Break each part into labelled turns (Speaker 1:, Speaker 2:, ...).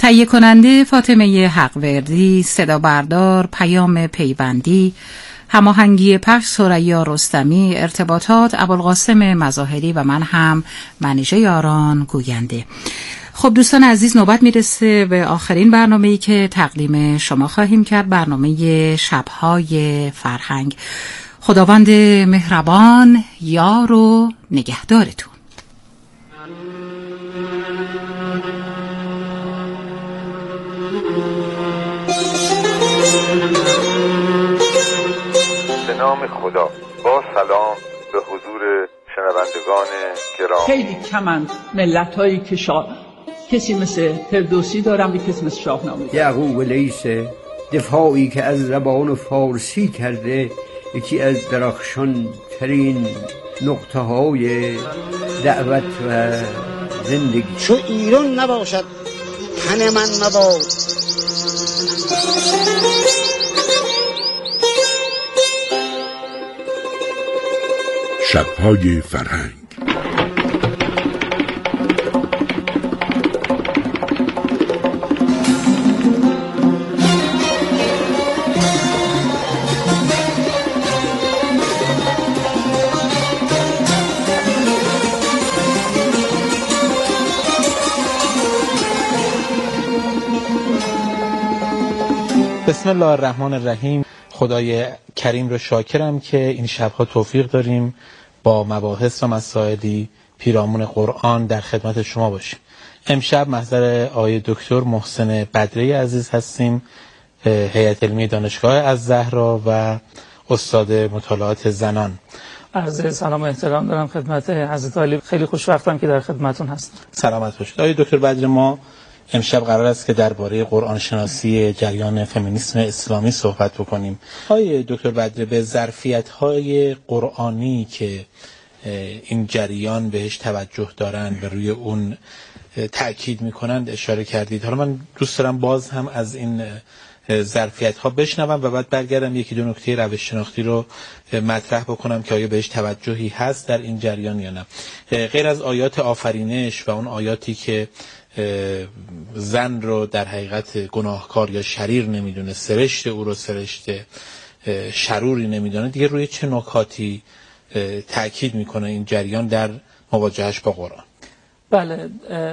Speaker 1: تهیه کننده فاطمه حقوردی، صدا بردار پیام پیوندی، هماهنگی پخش ثریا رستمی، ارتباطات ابوالقاسم مظاهری و من هم منیژه یاران گوینده. خب دوستان عزیز، نوبت میرسه به آخرین برنامه‌ای که تقدیم شما خواهیم کرد، برنامه شب‌های فرهنگ. خداوند مهربان یار و نگهدارتون.
Speaker 2: به نام خدا. با سلام به حضور شنوندگان گرامی.
Speaker 3: خیلی کمند ملت‌هایی که کسی مثل فردوسی دارم و کسی مثل شاهنامه.
Speaker 4: یعقوب لیث دفاعی که از زبان فارسی کرده یکی از درخشان ترین نقطه های دعوت و زندگی.
Speaker 5: چو ایران نباشد تن من مباد.
Speaker 6: شب‌های فرهنگ.
Speaker 7: بسم الله الرحمن الرحیم. خدای کریم رو شاکرم که این شبها توفیق داریم با مباحث و مسائلی پیرامون قرآن در خدمت شما باشیم. امشب محضر آقای دکتر محسن بدره عزیز هستیم، هیئت علمی دانشگاه الزهرا و استاد مطالعات زنان.
Speaker 3: عرض سلام و احترام دارم خدمت حضرت عالی. خیلی خوشوقتم که در خدمتون هستم.
Speaker 7: سلامت باشید. آقای دکتر بدره، ما امشب قرار است که درباره قرآن شناسی جریان فمینیسم اسلامی صحبت بکنیم. آقای دکتر بدره، به ظرفیت‌های قرآنی که این جریان بهش توجه دارن و روی اون تأکید میکنند اشاره کردید. حالا من دوست دارم باز هم از این ظرفیت‌ها بشنوم و بعد برگردم یکی دو نکته روش شناختی رو مطرح بکنم که آیا بهش توجهی هست در این جریان یا نه. غیر از آیات آفرینش و اون آیاتی که زن رو در حقیقت گناهکار یا شریر نمیدونه، سرشت او رو سرشت شروری نمیدونه، دیگه روی چه نکاتی تأکید میکنه این جریان در مواجهش با قرآن؟
Speaker 3: بله،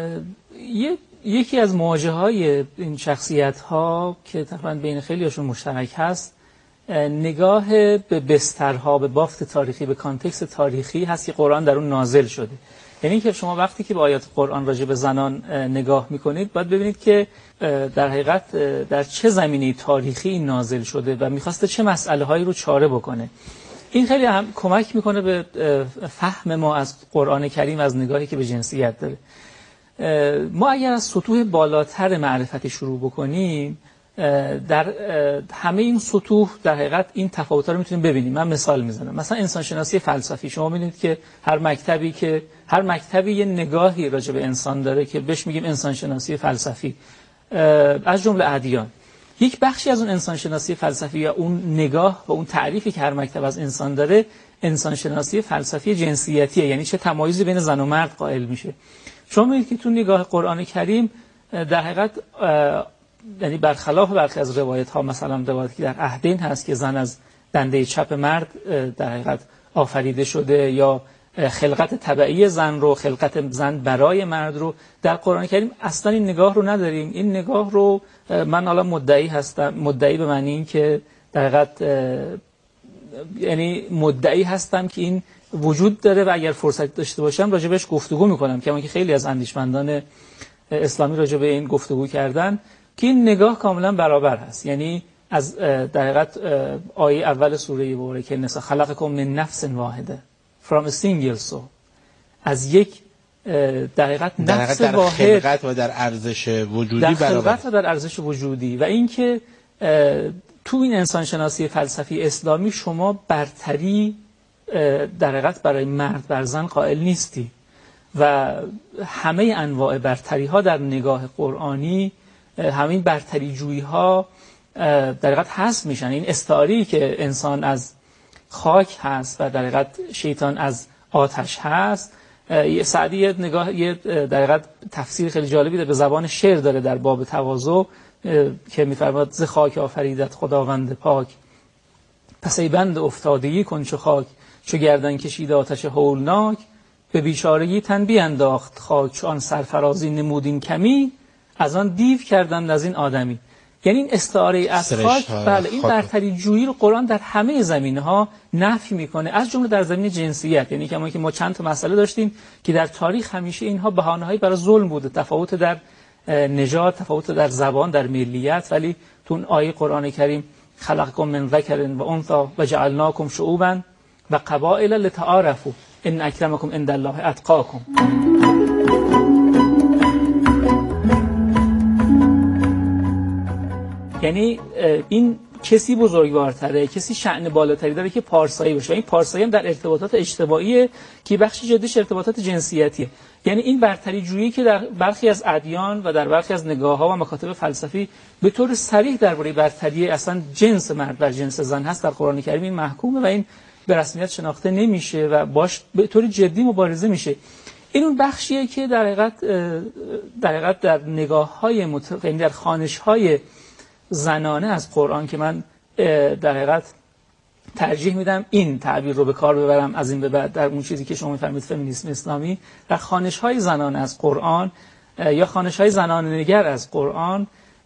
Speaker 3: یکی از مواجه‌های این شخصیت‌ها که تقریباً بین خیلی‌هاشون مشترک هست، نگاه به بسترها، به بافت تاریخی، به کانتکست تاریخی هست که قرآن در اون نازل شده. یعنی که شما وقتی که به آیات قرآن راجع به زنان نگاه میکنید باید ببینید که در حقیقت در چه زمینه تاریخی این نازل شده و میخواسته چه مسئله هایی رو چاره بکنه. این خیلی هم کمک میکنه به فهم ما از قرآن کریم از نگاهی که به جنسیت داره. ما اگر از سطوح بالاتر معرفتی شروع بکنیم، در همه این سطوح در حقیقت این تفاوت‌ها رو میتونیم ببینیم. من مثال میزنم. مثلا انسان شناسی فلسفی، شما می‌بینید که هر مکتبی یه نگاهی راجع به انسان داره که بهش میگیم انسان شناسی فلسفی، از جمله ادیان. یک بخشی از اون انسان شناسی فلسفی یا اون نگاه و اون تعریفی که هر مکتب از انسان داره، انسان شناسی فلسفی جنسیتیه، یعنی چه تمایزی بین زن و مرد قائل میشه. شما می‌بینید که تو نگاه قرآن کریم در حقیقت یعنی برخلاف برخی از روایت ها، مثلا روایتی که در عهدین هست که زن از دنده چپ مرد در حقیقت آفریده شده، یا خلقت طبیعی زن رو، خلقت زن برای مرد رو، در قرآن کریم اصلا این نگاه رو نداریم. این نگاه رو من حالا مدعی به معنی این که در حقیقت یعنی مدعی هستم که این وجود داره و اگر فرصت داشته باشم راجع بهش گفتگو میکنم، کما که خیلی از اندیشمندان اسلامی راجع به این گفتگو کردن که این نگاه کاملا برابر هست. یعنی از در حقیقت آیه اول سوره مبارکه نساء خلقکم من نفس واحده from a single soul، از یک در حقیقت نفس واحد،
Speaker 7: در خلقت و در ارزش وجودی برابر،
Speaker 3: در خلقت و در ارزش وجودی. و اینکه تو این انسان شناسی فلسفی اسلامی شما برتری در حقیقت برای مرد بر زن قائل نیستی و همه انواع برتری ها در نگاه قرآنی، همین برتری جویی ها در حقیقت حذف میشن. این استعاری که انسان از خاک هست و در حقیقت شیطان از آتش هست، سعدی یه در حقیقت تفسیر خیلی جالبی به زبان شعر داره در باب تواضع که می‌فرماد ز خاک آفریدت خداوند پاک، پس ای بند افتادگی کن چو خاک، چو گردن کشید آتش هولناک، به بیچارگی تن بینداخت خاک، چو آن سرفرازی نمودین کمی، از آن دیو کردند از این آدمی. یعنی این استعاره از خاک، بله، این برتری جویی رو قرآن در همه زمینه‌ها نفی میکنه، از جمله در زمینه جنسیت. یعنی که ما چند تا مسئله داشتیم که در تاریخ همیشه اینها بهانه‌هایی برای ظلم بوده، تفاوت در نژاد، تفاوت در زبان، در ملیت، ولی تو اون آیه قرآن کریم خلقکم من ذکر و انثی و جعلناکم شعوبا و قبائل لتعارفوا ان اکرمکم عند الله اتقاکم. یعنی این کسی بزرگوارتره، کسی شأن بالاتری داره که پارسایی باشه. این پارسایی هم در ارتباطات اجتماعی که بخشی جدیش ارتباطات جنسیتیه. یعنی این برتری جویی که در برخی از ادیان و در برخی از نگاه‌ها و مکاتب فلسفی به طور صریح درباره برتری اصلا جنس مرد بر جنس زن هست، در قرآن کریم این محکومه و این به رسمیت شناخته نمیشه و باش به طور جدی مبارزه میشه. این اون بخشیه که در حقیقت در نگاه‌های یعنی در خوانش‌های زنانه از قرآن که من در حقیقت ترجیح میدم این تعبیر رو به کار ببرم از این به بعد در اون چیزی که شما می‌فرمایید فمینیسم اسلامی، در خوانش‌های زنانه از قرآن یا خوانش‌های زنانه نگر از قرآن،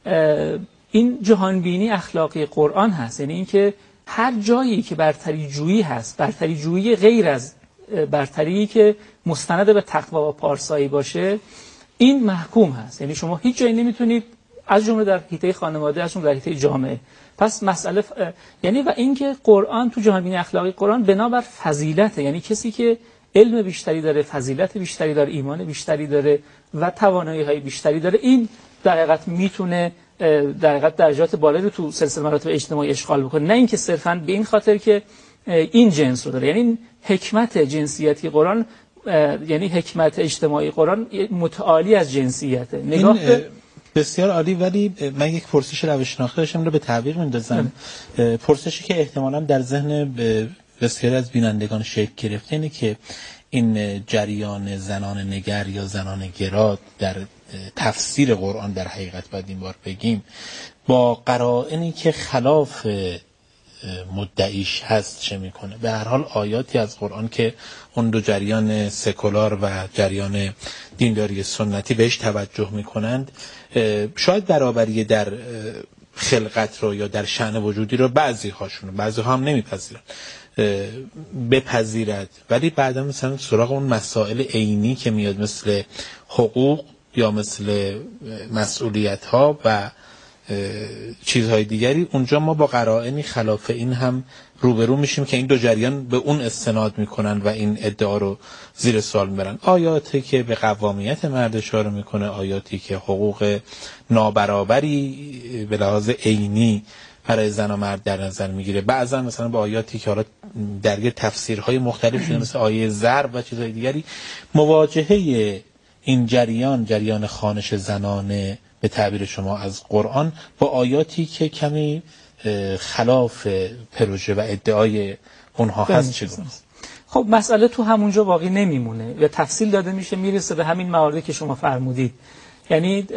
Speaker 3: این جهانبینی اخلاقی قرآن هست. یعنی اینکه هر جایی که برتری جویی هست، برتری جویی غیر از برتری که مستند به تقوا و پارسایی باشه، این محکوم هست. یعنی شما هیچ جایی نمیتونید، از جمله در حیطه خانواده، از جمله در حیطه جامعه. پس مسئله یعنی و اینکه قرآن تو جهانبینی اخلاقی قرآن بنابر فضیلته، یعنی کسی که علم بیشتری داره، فضیلت بیشتری داره، ایمان بیشتری داره و توانایی‌های بیشتری داره، این در حقیقت میتونه در حقیقت درجات بالایی رو تو سلسله مراتب اجتماعی اشغال بکنه، نه اینکه صرفاً به این خاطر که این جنس رو داره. یعنی این حکمت جنسیتی قرآن، یعنی حکمت اجتماعی قرآن متعالی از جنسیته. نگاه
Speaker 7: بسیار عالی. ولی من یک پرسش روش‌شناختی داشتم رو به تعبیر می‌اندازم، پرسشی که احتمالاً در ذهن بسیاری از بینندگان شکل گرفته اینه که این جریان زنان نگر یا زنان گرا در تفسیر قرآن، در حقیقت باید این بار بگیم، با قرائنی که خلاف مدعیش هست چه میکنه؟ به هر حال آیاتی از قرآن که اون دو جریان سکولار و جریان دینداری سنتی بهش توجه میکنند، شاید برابری در خلقت رو یا در شأن وجودی رو بعضی ها هم نمیپذیرن بپذیرد، ولی بعدا مثلا سراغ اون مسائل عینی که میاد مثل حقوق یا مثل مسئولیت ها و چیزهای دیگری، اونجا ما با قرائنی خلاف این هم روبرو میشیم که این دو جریان به اون استناد میکنن و این ادعا رو زیر سوال میبرن. آیاتی که به قوامیت مرد اشاره میکنه، آیاتی که حقوق نابرابری به لحاظ عینی برای زن و مرد در نظر میگیره، بعضا مثلا با آیاتی که حالا درگیر تفسیرهای مختلف شده مثل آیه ضرب و چیزهای دیگری، مواجهه این جریان خوانش زنانه به تعبیر شما از قرآن با آیاتی که کمی خلاف پروژه و ادعای اونها هست چگونه است؟
Speaker 3: خب مسئله تو همونجا باقی نمیمونه و تفصیل داده میشه، میرسه به همین مواردی که شما فرمودید. یعنی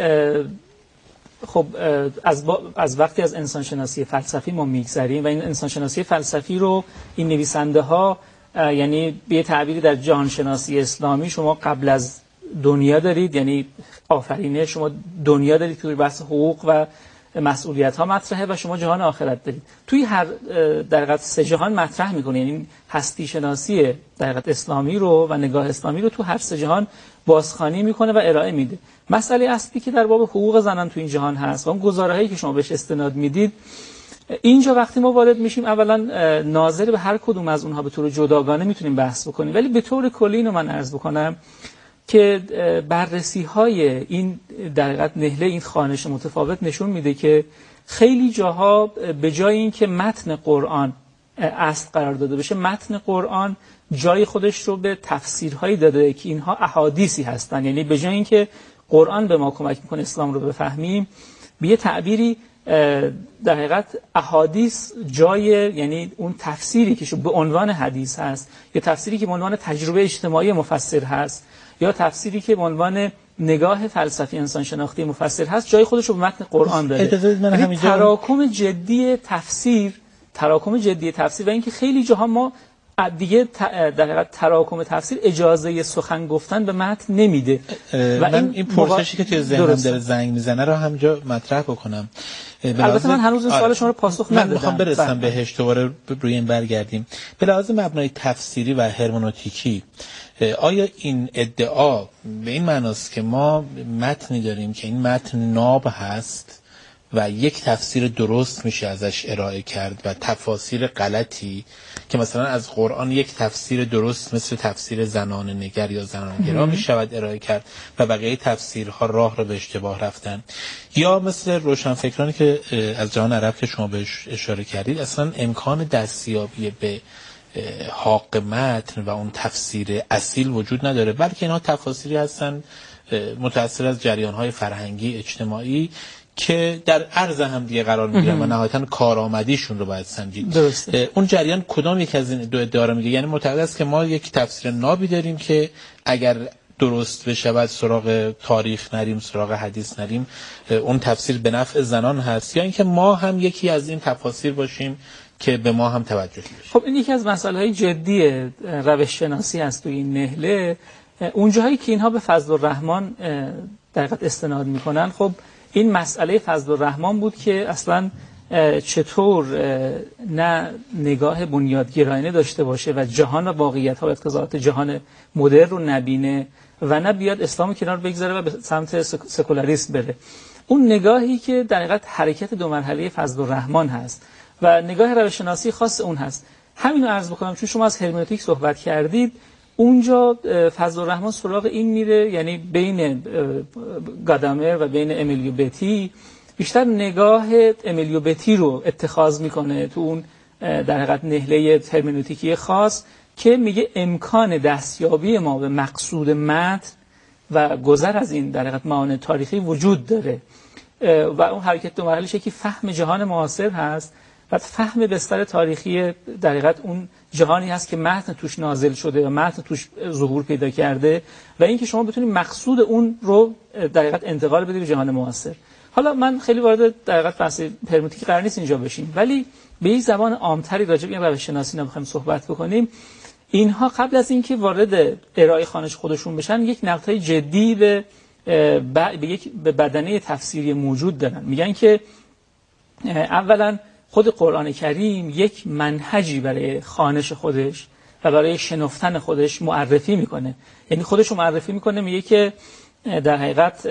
Speaker 3: خب از وقتی از انسانشناسی فلسفی ما میگذریم و این انسانشناسی فلسفی رو این نویسنده ها، یعنی به تعبیری در جهانشناسی اسلامی شما قبل از دنیا دارید، یعنی آفرینه، شما دنیا دارید که بحث حقوق و مسئولیت ها مطرحه و شما جهان آخرت دارید. توی هر در حقیقت سه جهان مطرح میکنه، یعنی هستی شناسی در حقیقت اسلامی رو و نگاه اسلامی رو تو هر سه جهان بازخوانی میکنه و ارائه میده. مسئله اصلی که در باب حقوق زنان تو این جهان هست و اون گزاره‌هایی که شما بهش استناد میدید، اینجا وقتی ما وارد میشیم اولا ناظر به هر کدوم از اونها به طور جداگانه میتونیم بحث بکنیم، ولی به طور کلی اینو من عرض بکنم که بررسی‌های این در حقیقت نهله این خوانش متفاوت نشون میده که خیلی جاها به جای اینکه متن قرآن اصل قرار داده بشه، متن قرآن جای خودش رو به تفسیرهایی داده که اینها احادیثی هستن. یعنی به جای اینکه قرآن به ما کمک میکنه اسلام رو بفهمیم، به یه تعبیری در حقیقت احادیث جای، یعنی اون تفسیری که به عنوان حدیث هست یا تفسیری که به عنوان تجربه اجتماعی مفسر هست یا تفسیری که به عنوان نگاه فلسفی انسان شناختی مفسر هست، جای خودش رو به متن قرآن داده. تراکم جدی تفسیر و اینکه خیلی جاها ما دیگه در حقیقت تراکم تفسیر اجازه سخن گفتن به متن نمیده.
Speaker 7: و این پرسشی که توی ذهنم داره زنگ میزنه رو همینجا مطرح بکنم.
Speaker 3: البته من هنوز این سوال شما رو پاسخ ندادم.
Speaker 7: من میخوام برسم بهش، دوباره روی این برگردیم. به لحاظ مبنای تفسیری و هرمنوتیکی، آیا این ادعا به این معناست که ما متنی داریم که این متن ناب هست و یک تفسیر درست میشه ازش ارائه کرد و تفاسیر غلطی که مثلا از قرآن یک تفسیر درست مثل تفسیر زنان نگر یا زنانگرا میشود ارائه کرد و بقیه تفسیرها راه رو به اشتباه رفتن، یا مثل روشنفکرانی که از جهان عرب که شما بهش اشاره کردید اصلا امکان دستیابی به حق متن و اون تفسیر اصیل وجود نداره، بلکه اینها تفاسیری هستن متأثر از جریان‌های فرهنگی اجتماعی که در عرض هم دیگه قرار میگیرن و نهایتاً کارآمدیشون رو باید سنجید. درسته. اون جریان کدام یک از این دو ادعا رو میگه؟ یعنی معتقد است که ما یک تفسیر نابی داریم که اگر درست بشه بعد سراغ تاریخ نریم، سراغ حدیث نریم، اون تفسیر به نفع زنان هست، یا اینکه ما هم یکی از این تفاسیر باشیم که به ما هم توجه بشه؟
Speaker 3: خب این یکی از مسائل‌های جدی روش شناسی است توی این نهله. اون جاهایی که اینها به فضل الرحمن در حقیقت استناد میکنن، خب این مسئله فضل الرحمن بود که اصلا چطور نه نگاه بنیادگرایانه داشته باشه و جهان و واقعیت‌ها و اقتضاعات جهان مدرن رو نبینه و نه بیاد اسلام کنار بگذاره و به سمت سکولاریسم بره. اون نگاهی که در حقیقت حرکت دو مرحله فضل الرحمن هست و نگاه روش‌شناسی خاص اون هست. همین رو عرض بکنم چون شما از هرمنوتیک صحبت کردید. اونجا فضل الرحمن سراغ این میره، یعنی بین گادامر و بین امیلیو بتی بیشتر نگاه امیلیو بتی رو اتخاذ میکنه تو اون در حقیقت نهله هرمنوتیکی خاص که میگه امکان دستیابی ما به مقصود متن و گذر از این در حقیقت معانی تاریخی وجود داره و اون حرکت دو مرحله‌اش که فهم جهان معاصر هست و فهم بستر تاریخی در حقیقت اون جهانی هست که متن توش نازل شده و متن توش ظهور پیدا کرده و اینکه شما بتونید مقصود اون رو در حقیقت انتقال بدید به جهان معاصر. حالا من خیلی وارد در حقیقت بحث هرمنوتیک قرار نیست اینجا بشیم، ولی به یک زبان عامتری راجع به این روش شناسی نمیخوایم صحبت بکنیم. اینها قبل از اینکه وارد ارائه خوانش خودشون بشن یک نقدهای جدی به بدنه تفسیری موجود دارن. میگن که اولا خود قرآن کریم یک منهجی برای خوانش خودش و برای شنفتن خودش معرفی میکنه، یعنی خودش رو معرفی میکنه، میگه که در حقیقت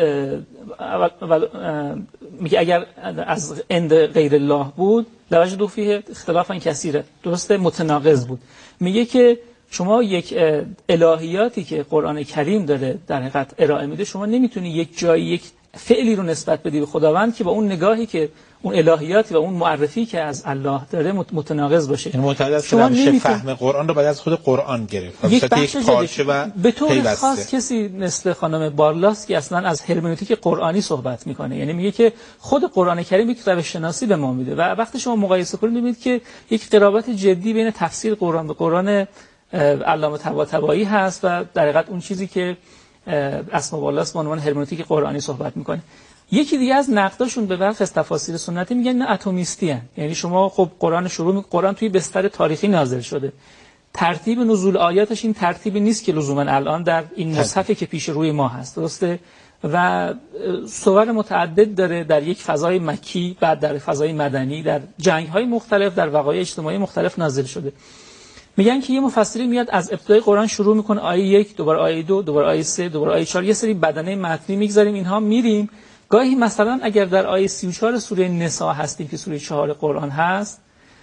Speaker 3: میگه اگر از عند غیر الله بود لوجدوا فیه اختلافا کثیرا، درسته متناقض بود. میگه که شما یک الهیاتی که قرآن کریم داره در حقیقت ارائه میده، شما نمیتونی یک جایی یک فعلی رو نسبت بدی به خداوند که با اون نگاهی که اون الهیاتی و اون معرفی که از الله داره متناقض باشه.
Speaker 7: این معتقد است که روش فهم قرآن رو باید از خود قرآن گرفت.
Speaker 3: یک پارچه و به طور خاص کسی مثل خانم بارلاس که اصلا از هرمنوتیک قرآنی صحبت میکنه، یعنی میگه که خود قرآن کریم یک روش شناسی به ما میده و وقتی شما مقایسه کنید میبینید که یک قرابت جدی بین تفسیر قرآن به قرآن علامه طباطبایی هست و در حقیقت اون چیزی که اسماء بارلاس به عنوان هرمنوتیک قرآنی صحبت میکنه. یکی دیگه از نقداشون به برخی از تفاسیر سنتی میگن نه اتمیستی هستن، یعنی شما خب قرآن توی بستر تاریخی نازل شده، ترتیب نزول آیاتش این ترتیبی نیست که لزوما الان در این مصحفی که پیش روی ما هست، درسته؟ و صور متعدد داره، در یک فضای مکی، بعد در فضای مدنی، در جنگ‌های مختلف، در وقایع اجتماعی مختلف نازل شده. میگن که یه مفسری میاد از ابتدای قرآن شروع میکنه، آیه 1 دوباره آیه 2 دوباره آیه 3 دوباره آیه 4، یه سری بدنه متنی میگذاریم اینها میریم. گاهی مثلا اگر در آیه 34 سوره نساء هستیم که سوره 4 قرآن هست،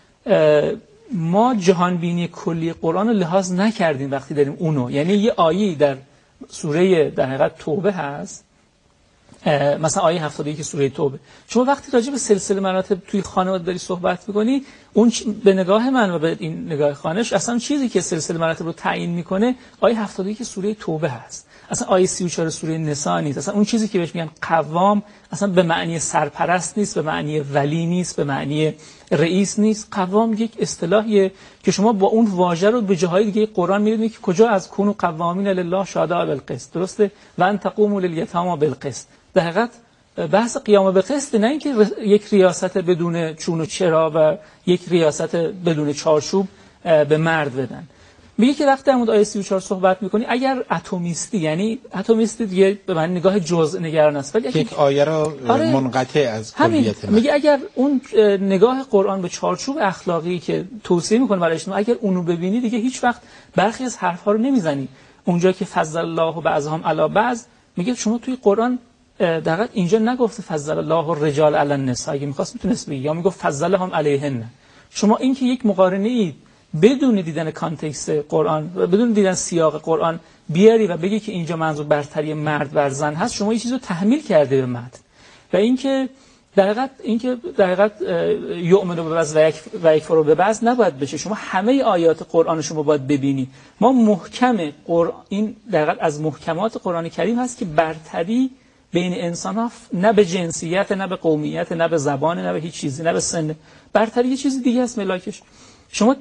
Speaker 3: ما جهان بینی کلی قرآن رو لحاظ نکردیم وقتی داریم اونو، یعنی یه آیه در سوره در حقیقت توبه هست، مثلا آیه 71 سوره توبه، شما وقتی راجع به سلسله مراتب توی خانواده داری صحبت می‌کنی، اون به نگاه من و به این نگاه خانش اصلا چیزی که سلسله مراتب رو تعیین میکنه آیه 71 سوره توبه هست، اصلا آیه 34 سوره نساء نیست، اصلا اون چیزی که بهش میگن قوام اصلا به معنی سرپرست نیست، به معنی ولی نیست، به معنی رئیس نیست. قوام یک اصطلاحیه که شما با اون واژه رو به جاهای دیگه قرآن می‌بینید که کجا از کونوا قوامین لله شهداء بالقسط، درسته؟ و ان تقوموا للیتامی بالقسط. در حقیقت بحث قیام به قسط نه اینکه یک ریاست بدون چون و چرا و یک ریاست بدون چارچوب به مرد بدن. میگه که وقتی در مورد آیه 34 صحبت می‌کنی اگر اتمیستی، یعنی اتمیستی دیگه به معنی نگاه جزء نگران است، ولی
Speaker 7: یک آیه را منقطع از کلیت
Speaker 3: میگه اگر اون نگاه قرآن به چارچوب اخلاقی که توصیه میکنه برای اجتماع اگر اونو ببینی دیگه هیچ وقت برخی از حرف‌ها رو نمیزنی. اونجا که فضل الله بعضهم علی بعض، میگه شما توی قرآن دقیقاً اینجا نگفته فضل الله الرجال علی النساء، اگه می‌خواست میتونست بگه، یا میگفت فضلهم علیهن. شما این که یک مقارنه ای بدون دیدن کانتکست قرآن و بدون دیدن سیاق قرآن بیاری و بگی که اینجا منظور برتری مرد بر زن هست، شما یه چیزی رو تحمیل کرده به مرد. و اینکه در حقیقت یؤمن ببعض و یکفر ببعض نباید بشه. شما همه آیات قرآن شما باید ببینی. ما محکم این در حقیقت از محکمات قرآن کریم هست که برتری بین انسان‌ها نه به جنسیت، نه به قومیت، نه به زبان، نه به هیچ چیزی، نه به سن. برتری یه چیز دیگه است ملاکش. شما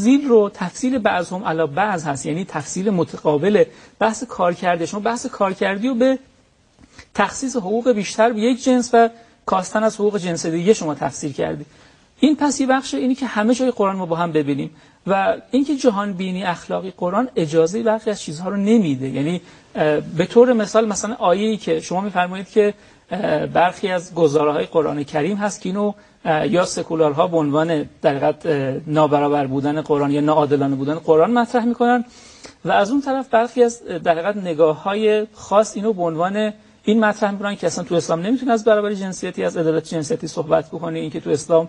Speaker 3: تفضیل بعضهم علی بعض هست، یعنی تفضیل متقابل. بحث کارکردی، شما بحث کارکردی رو به تخصیص حقوق بیشتر به یک جنس و کاستن از حقوق جنس دیگه شما تفسیر کردی. این پس یه بخش اینی که همه جای قرآن ما با هم ببینیم و اینکه جهان بینی اخلاقی قرآن اجازه برخی از چیزها رو نمیده. یعنی به طور مثلا آیه‌ای که شما می‌فرمایید که برخی از گزاره‌های قرآن کریم هست که اینو یا سکولارها به عنوان در حقیقت نابرابر بودن قرآن یا ناعادلانه بودن قرآن مطرح میکنن و از اون طرف برخی از در حقیقت نگاه‌های خاص اینو به عنوان این مطرح میکنن که اصلا تو اسلام نمیتونه از برابری جنسیتی، از عدالت جنسیتی صحبت بکنه، این که تو اسلام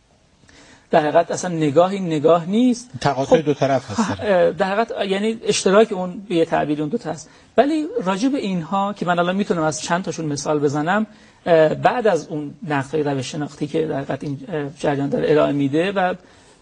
Speaker 3: در حقیقت اصلا نگاه نیست.
Speaker 7: تقاطع دو طرف هست
Speaker 3: در حقیقت، یعنی اشتراک اون به یه تعبیر اون دو تا هست. ولی راجع به اینها که من الان میتونم از چند تاشون مثال بزنم، بعد از اون نقطه روش شناختی که در حقیقت این جریان داره ارائه میده و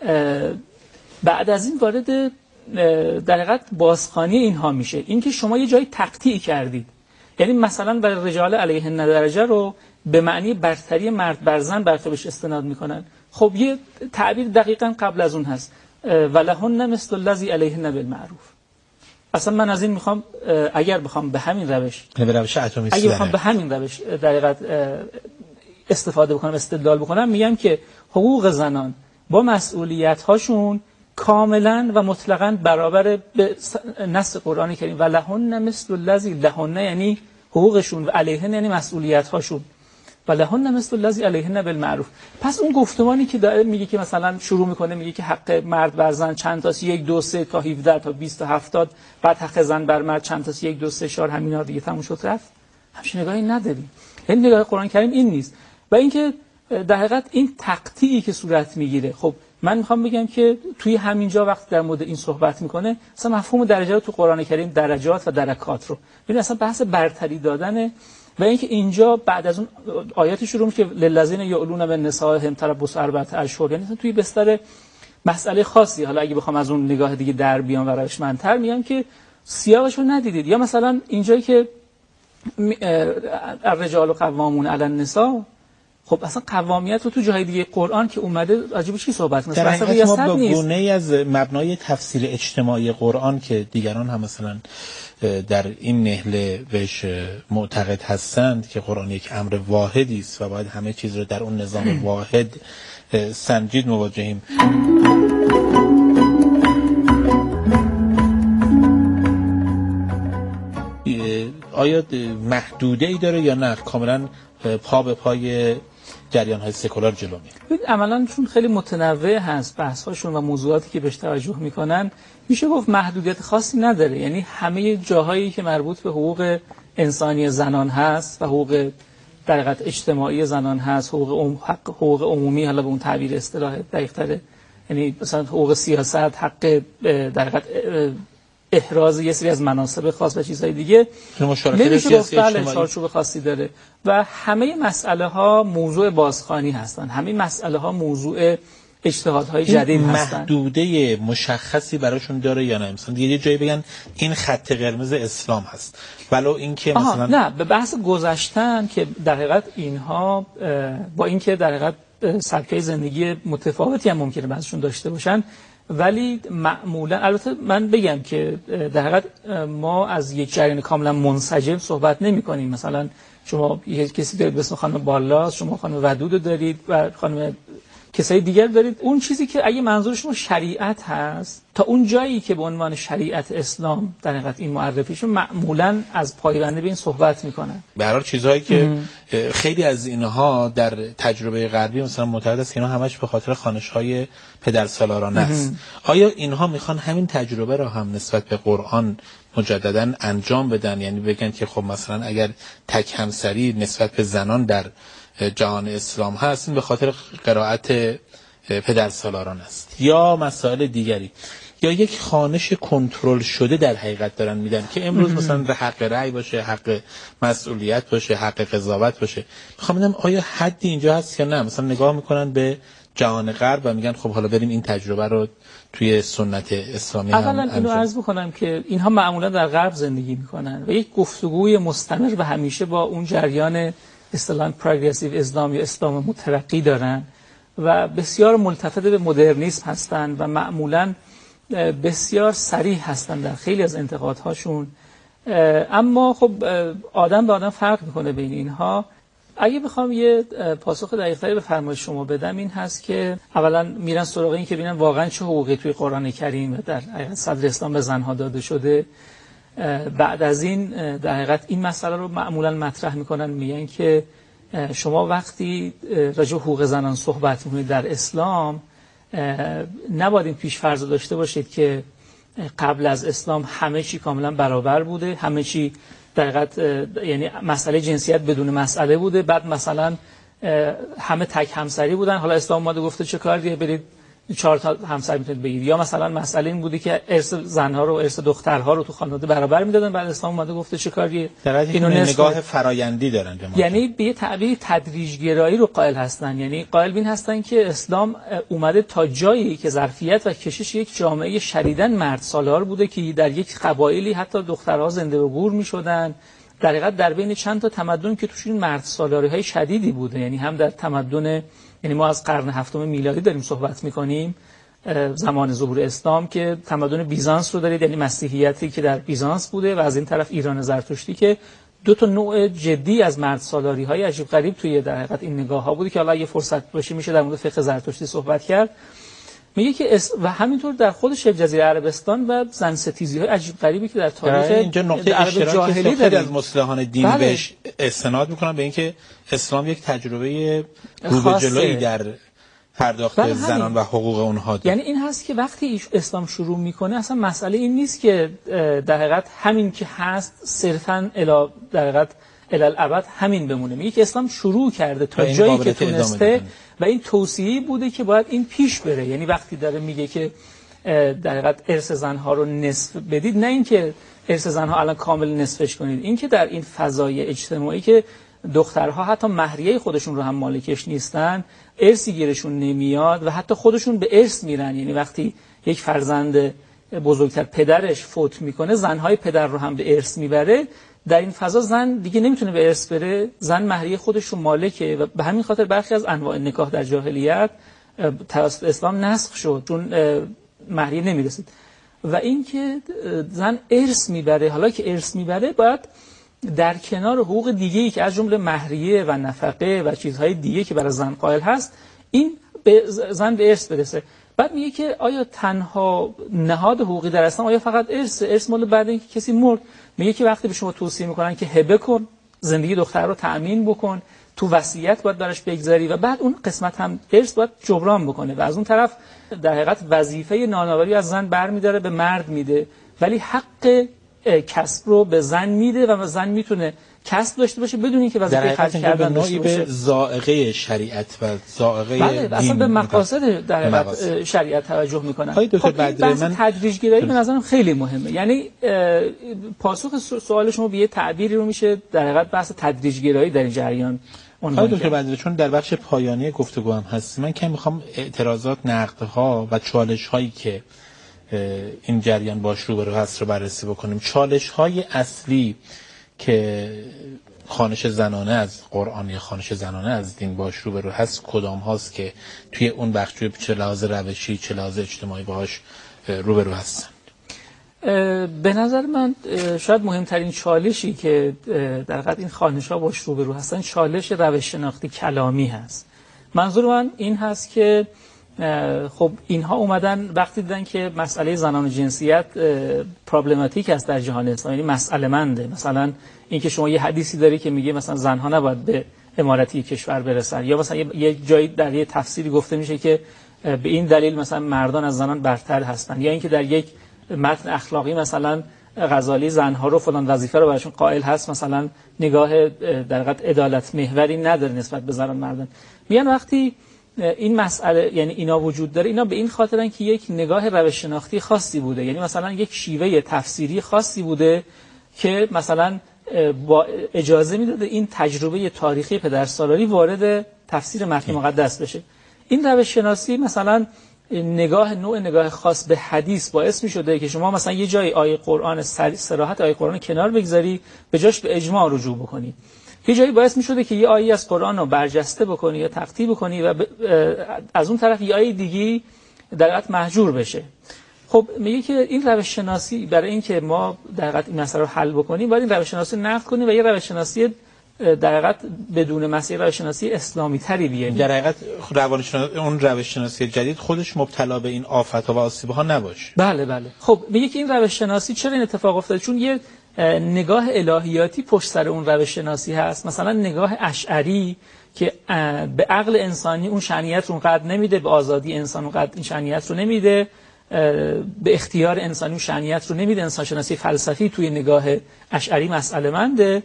Speaker 3: بعد از این وارد در حقیقت بازخوانی اینها میشه، اینکه شما یه جایی تقطیع کردید. یعنی مثلا بر رجال علیهن درجه رو به معنی برتری مرد بر زن بهش استناد میکنن. خب یه تعبیر دقیقاً قبل از اون هست، ولهن مثل الذی علیهن بالمعروف. اصلا من از این میخوام اگر بخوام به همین روش اگه بخوام به همین روش در حقیقت استفاده بکنم، استدلال بکنم، میگم که حقوق زنان با مسئولیت هاشون کاملا و مطلقاً برابر به نص قرآن کریم. و لهن مثل الذی، لهن یعنی حقوقشون و علیهن یعنی مسئولیت هاشون، و لهن مثل الذی علیهن بالمعروف. پس اون گفتمانی که داره میگه که مثلا شروع میکنه میگه که حق مرد بر زن چند تاست، 1 2 3 تا 17 تا 20 تا 70، بعد حق زن بر مرد چند تاست، 1 2 3 4 همینا دیگه تموم شد رفت. همچین نگاهی نداریم. این نگاه قرآن کریم این نیست. و اینکه در حقیقت این تقطیعی که صورت میگیره، خب من میخوام بگم که توی همینجا وقتی در مورد این صحبت میکنه، مثلا مفهوم درجات رو تو قرآن کریم، درجات و درکات رو ببین، اصلا بحث برتری دادن. و اینکه اینجا بعد از اون آیات شروع میشه للذین یعلون من نسائهم تربص 4 اشهر، یعنی توی بستر مسئله خاصی. حالا اگه بخوام از اون نگاه دیگه در بیام و روشمندتر میگم که سیاقش رو ندیدید. یا مثلا اینجایی که الرجال قوامون علی النساء، خب اصلا قوامیت رو تو جای دیگه قرآن که اومده راجع به چی صحبت می‌کنه؟
Speaker 7: در حقیقت ما با گونه‌ای از مبنای تفسیر اجتماعی قرآن که دیگران هم مثلا در این نهله بهش معتقد هستند که قرآن یک امر واحدی است و باید همه چیز رو در اون نظام واحد سنجید، مواجهیم. آیا محدوده‌ای داره یا نه کاملا پا به پای جریان‌های سکولار جلو میره؟
Speaker 3: عملاً چون خیلی متنوع هست بحث‌هاشون و موضوعاتی که بهش توجه میکنن، میشه گفت محدودیت خاصی نداره. یعنی همه جاهایی که مربوط به حقوق انسانی زنان هست و حقوق در حقیقت اجتماعی زنان هست، حقوق عمومی، حالا به اون تعبیر اصطلاح دقیق‌تره، یعنی مثلا حقوق سیاست، حق در حقیقت احراز یه سری از مناصب خاص و چیزهای دیگه،
Speaker 7: مشارکت سیاسی اجتماعی،
Speaker 3: چارچوب خاصی داره. و همه مسئله ها موضوع بازخوانی هستن، همه مسئله ها موضوع اجتهادهای جدید هستن.
Speaker 7: محدوده مشخصی براشون داره یا نه؟ مثلا یه جایی بگن این خط قرمز اسلام هست، ولو اینکه مثلا
Speaker 3: نه، به بحث گذشتن که در حقیقت اینها با اینکه در حقیقت سبکه زندگی متفاوتی هم ممکنه بعضشون داشته باشن، ولی معمولا البته من بگم که در حقیقت ما از یک جریان کاملا منسجم صحبت نمی کنیم. مثلا شما یک کسی دارید به اسم خانم بالاس، شما خانم ودود دارید و خانم کسای دیگر دارید. اون چیزی که اگه منظورشون شریعت هست، تا اون جایی که به عنوان شریعت اسلام در حقیقت این معرفیشون، معمولا از پایبندی به این صحبت میکنن.
Speaker 7: به هر حال چیزهایی که خیلی از اینها در تجربه غربی مثلا معتقد است که اینا همش به خاطر خوانش‌های پدرسالارانه است. آیا اینها میخوان همین تجربه را هم نسبت به قرآن مجددا انجام بدن؟ یعنی بگن که خب مثلا اگر تک همسری نسبت به زنان در جهان اسلام هست، این به خاطر قرائت پدرسالاران است، یا مسائل دیگری، یا یک خوانش کنترل شده در حقیقت دارن میدن که امروز مثلا حق رأی باشه، حق مسئولیت باشه، حق قضاوت باشه. میخوام بدونم آیا حدی اینجا هست یا نه؟ مثلا نگاه میکنن به جهان غرب و میگن خب حالا بریم این تجربه رو توی سنت اسلامی هم
Speaker 3: اولا اینو عرض بکنم که اینها معمولا در غرب زندگی میکنن و یک گفتگوی مستمر و همیشه با اون جریان اصطلاحاً پروگرسیو اسلام یا اسلام مترقی دارن و بسیار ملتفت به مدرنیسم هستن و معمولاً بسیار صریح هستن در خیلی از انتقادهاشون. اما خب آدم به آدم فرق میکنه بین اینها. اگه بخوام یه پاسخ دقیق‌تری به فرمایش شما بدم، این هست که اولا میرن سراغ این که ببینن واقعا چه حقوقی توی قرآن کریم و در صدر اسلام به زنها داده شده. بعد از این در حقیقت این مسئله رو معمولا مطرح میکنن، میگن که شما وقتی راجع به حقوق زنان صحبت میکنید در اسلام، نباید این پیش فرض داشته باشید که قبل از اسلام همه چی کاملا برابر بوده، همه چی در حقیقت یعنی مسئله جنسیت بدون مسئله بوده، بعد مثلا همه تک همسری بودن، حالا اسلام اومده گفته چه کاریه برید 4 تا همسر میتونید بگیرید. یا مثلا مسئله این بوده که ارث زنها رو و ارث دخترها رو تو خانواده برابر میدادن، بعد اسلام اومده گفته چه کاریه.
Speaker 7: اینو نگاه فرایندی دارن به ما،
Speaker 3: یعنی به یه تعبیر تدریج‌گرایی رو قائل هستن. یعنی قائل بین هستن که اسلام اومده تا جایی که ظرفیت و کشش یک جامعه شدیداً مرد سالار بوده که در یک قبایلی حتی دخترها زنده و گور میشدن، در حقیقت در بین چند تا تمدن که توش این مرد سالاری‌های شدیدی بوده. یعنی هم در تمدن، یعنی ما از قرن 7 میلادی داریم صحبت می‌کنیم، زمان ظهور اسلام، که تمدن بیزانس رو دارید، یعنی مسیحیتی که در بیزانس بوده، و از این طرف ایران زرتشتی که دو تا نوع جدی از مرد سالاری‌های عجیب غریب توی در حقیقت این نگاه‌ها بوده که حالا اگه فرصت باشه میشه در مورد فقه زرتشتی صحبت کرد. میگه که و همینطور در خود شبه جزیره عربستان و زن ستیزی‌های عجیب غریبی که در تاریخ
Speaker 7: اینجا نقطه اشتراکی خیلی از مصلحان دین بهش استناد میکنن، به اینکه اسلام یک تجربه رو به جلویی در پرداخت زنان و حقوق اونها داره.
Speaker 3: یعنی این هست که وقتی اسلام شروع میکنه اصلا مسئله این نیست که در حقیقت همین که هست صرفاً در حقیقت الالابد همین بمونه. میگه که اسلام شروع کرده تا جایی که تونسته و این توصیه‌ای بوده که باید این پیش بره. یعنی وقتی داره میگه که در حقیقت ارث زنها رو نصف بدید، نه اینکه ارث زنها الان کامل نصفش کنید، اینکه در این فضای اجتماعی که دخترها حتی مهریه خودشون رو هم مالکش نیستن، ارثی گیرشون نمیاد و حتی خودشون به ارث میرن. یعنی وقتی یک فرزند بزرگتر پدرش فوت میکنه، زنهای پدر رو هم به ارث میبره. در این فضا زن دیگه نمیتونه به ارث بره، زن مهریه خودش رو مالکه و به همین خاطر برخی از انواع نکاح در جاهلیت توسط اسلام نسخ شد، چون مهریه نمیرسید. و اینکه زن ارث میبره، حالا که ارث میبره باید در کنار حقوق دیگه‌ای که از جمله مهریه و نفقه و چیزهای دیگه که برای زن قائل هست، این زن به ارث برسه. بعد میگه که آیا تنها نهاد حقوقی در اسلام آیا فقط ارث مال بعد اینکه کسی مرد؟ میگه که وقتی به شما توصیه میکنن که هبه کن، زندگی دختر رو تأمین بکن، تو وصیت باید براش بگذاری و بعد اون قسمت هم ارث باید جبران بکنه. و از اون طرف در حقیقت وظیفه نانآوری از زن برمی‌داره به مرد میده، ولی حق کسب رو به زن میده و زن میتونه کسب داشته باشه بدون اینکه وظیفه خرج کردن داشته باشه.
Speaker 7: به ذائقه شریعت و ذائقه دین،
Speaker 3: اصلا به مقاصد در حقیقت شریعت توجه میکنن.
Speaker 7: خب بحث
Speaker 3: تدریج‌گرایی به نظرم خیلی مهمه. یعنی پاسخ سوال شما به یه تعبیری رو میشه در حقیقت بحث تدریج‌گرایی در این جریان عنوان
Speaker 7: دکتر بدری، چون در بخش پایانی گفتگو هم هستیم، من که میخوام اعتراضات، نقدها و چالش‌هایی که این جریان باش روبرو هست رو بررسی بکنیم. چالش‌های اصلی که خوانش زنانه از قرآن یا خوانش زنانه از دین باش روبرو هست کدام هاست که توی اون بخش چه لحاظ روشی چه لحاظ اجتماعی باهاش روبرو هستن؟
Speaker 3: به نظر من شاید مهمترین چالشی که در حقیقت این خوانش‌ها باش روبرو هستن چالش روش شناختی کلامی هست. منظور من این هست که خب اینها اومدن وقتی دیدن که مسئله زنان و جنسیت پرابلماتیک است در جهان اسلامی، یعنی مسئله منده. مثلا اینکه شما یه حدیثی داری که میگه مثلا زنها نباید به امارتی کشور برسن، یا مثلا یه جایی در یه تفسیری گفته میشه که به این دلیل مثلا مردان از زنان برتر هستن، یا اینکه در یک متن اخلاقی مثلا غزالی زنها رو فلان وظیفه رو براشون قائل هست، مثلا نگاه در حقیقت عدالت محوری نداره نسبت به زنان مردان. میان وقتی این مسئله یعنی اینا وجود داره، اینا به این خاطرن که یک نگاه روش شناختی خاصی بوده، یعنی مثلا یک شیوه تفسیری خاصی بوده که مثلا با اجازه میداده این تجربه تاریخی پدرسالاری وارد تفسیر متن مقدس بشه. این روش شناسی مثلا نوع نگاه خاص به حدیث باعث می‌شده که شما مثلا یه جای آیه قرآن صراحت آیه قرآن کنار بگذاری، به جاش به اجماع رجوع بکنی. یه جایی باعث می‌شده که یه آیه از قرآن رو برجسته بکنی یا تقطیع بکنی و از اون طرف یه آیه دیگه در حقیقت محجور بشه. خب میگه که این روش شناسی برای اینکه ما در حقیقت این مسئله رو حل بکنیم باید این روش شناسی نقد کنیم و یه روش شناسی در حقیقت بدون مسئله روش شناسی اسلامی تری بیاریم.
Speaker 7: در حقیقت اون روش شناسی جدید خودش مبتلا به این آفت‌ها و آسیب‌ها نباشه.
Speaker 3: بله. خب میگه که این روش شناسی چرا این اتفاق افتاده؟ چون یه نگاه الهیاتی پشت سر اون روش شناسی هست. مثلا نگاه اشعری که به عقل انسانی اون شأنیت رو اونقدر نمیده، به آزادی انسان اونقدر این شأنیت رو نمیده، به اختیار انسانی اون شأنیت رو نمیده. انسان شناسی فلسفی توی نگاه اشعری مسئله منده.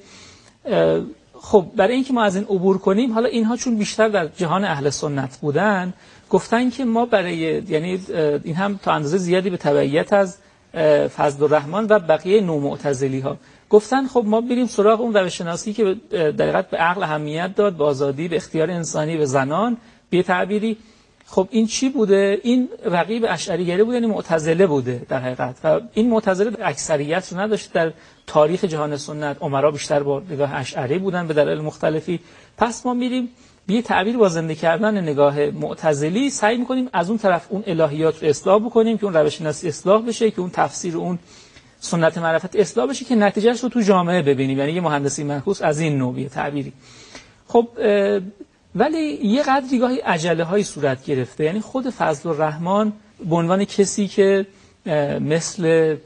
Speaker 3: خب برای اینکه ما از این عبور کنیم، حالا اینها چون بیشتر در جهان اهل سنت بودن گفتن که ما برای یعنی این هم تا اندازه زیادی به تبعیت از فضل الرحمن و بقیه نومعتزلی ها گفتن خب ما بریم سراغ اون روش شناسی که در حقیقت به عقل اهمیت داد، به آزادی، به اختیار انسانی، به زنان، به تعبیری. خب این چی بوده؟ این رقیب اشعریگری بوده، یعنی معتزله بوده در حقیقت. و این معتزله اکثریت رو نداشت در تاریخ جهان سنت. امرا بیشتر با نگاه اشعری بودن به دلایل مختلفی. پس ما میریم به تعبیر با زنده کردن نگاه معتزلی سعی می‌کنیم از اون طرف اون الهیات رو اصلاح بکنیم که اون روش شناسی اصلاح بشه، که اون تفسیر اون سنت معرفت اصلاح بشه، که نتیجهش رو تو جامعه ببینیم. یعنی یه مهندسی منحوس از این نوع تعبیری. خب ولی یه قدری گاهی عجله‌های صورت گرفته. یعنی خود فضل الرحمن به عنوان کسی که مثل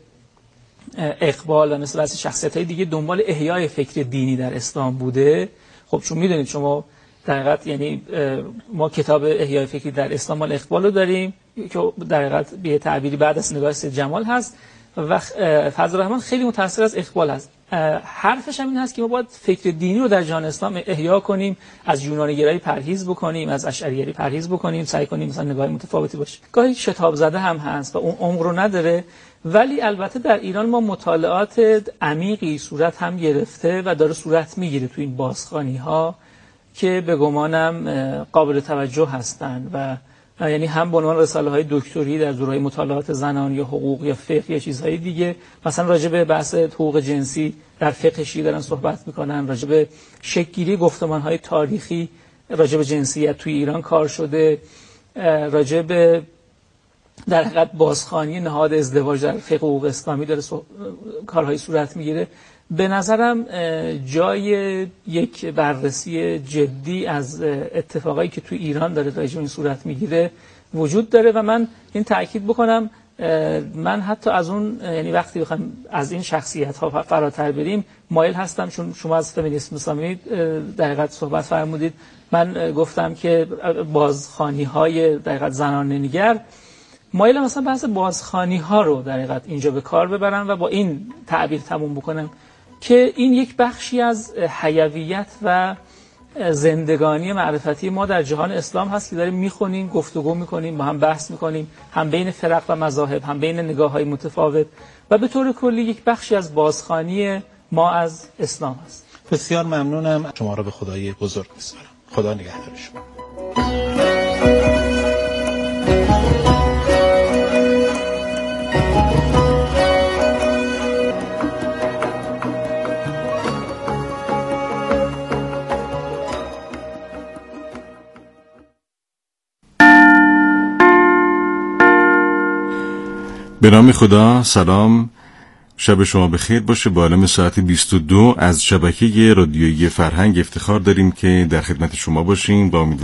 Speaker 3: اقبال و مثل از شخصیت‌های دیگه دنبال احیای فکر دینی در اسلام بوده. خب چون می‌دونید شما در حقیقت یعنی ما کتاب احیای فکری در اسلام مال اقبال رو داریم که در حقیقت به تعبیری بعد از نگاه سید جمال هست و فضل الرحمن خیلی متأثر از اقبال هست. حرفش هم این هست که ما باید فکر دینی رو در جهان اسلام احیا کنیم، از یونانی گرایی پرهیز بکنیم، از اشعری گرایی پرهیز بکنیم، سعی کنیم مثلا نگاه متفاوتی باشه. گاهی شتاب زده هم هست و اون عمق رو نداره. ولی البته در ایران ما مطالعات عمیقی صورت هم گرفته و داره صورت میگیره تو این بازخوانی‌ها که به گمانم قابل توجه هستند و یعنی هم به عنوان رساله‌های دکتری در دوره‌های مطالعات زنان یا حقوق یا فقه یا چیزهای دیگه، مثلا راجع به بحث حقوق جنسی در فقه شیعه دارن صحبت می‌کنن، راجع به شکل‌گیری گفتمان‌های تاریخی راجع به جنسیت توی ایران کار شده، راجع به در حقیقت بازخوانی نهاد ازدواج در فقه حقوق اسلامی داره کارهای صورت می‌گیره. به نظرم جای یک بررسی جدی از اتفاقایی که تو ایران داره راجع به این صورت میگیره وجود داره و من این تأکید بکنم، من حتی از اون یعنی وقتی بخوام از این شخصیت‌ها فراتر بریم مایل هستم، چون شما از فمینیسم اسلامی در حقیقت صحبت فرمودید، من گفتم که بازخوانی‌های در حقیقت زنانه‌نگر مایل مثلا بحث بازخوانی‌ها رو در حقیقت اینجا به کار ببرم و با این تعبیر تموم بکنم که این یک بخشی از حیویت و زندگانی معرفتی ما در جهان اسلام هست که داریم میخونیم، گفتگو میکنیم، با هم بحث میکنیم، هم بین فرق و مذاهب، هم بین نگاه‌های متفاوت و به طور کلی یک بخشی از بازخوانی ما از اسلام هست.
Speaker 7: بسیار ممنونم. شما را به خدای بزرگ می‌سپارم. خدا نگهدار شما.
Speaker 6: به نام خدا. سلام، شب شما بخیر باشه. با علم ساعت 22 از شبکه رادیویی فرهنگ افتخار داریم که در خدمت شما باشیم. با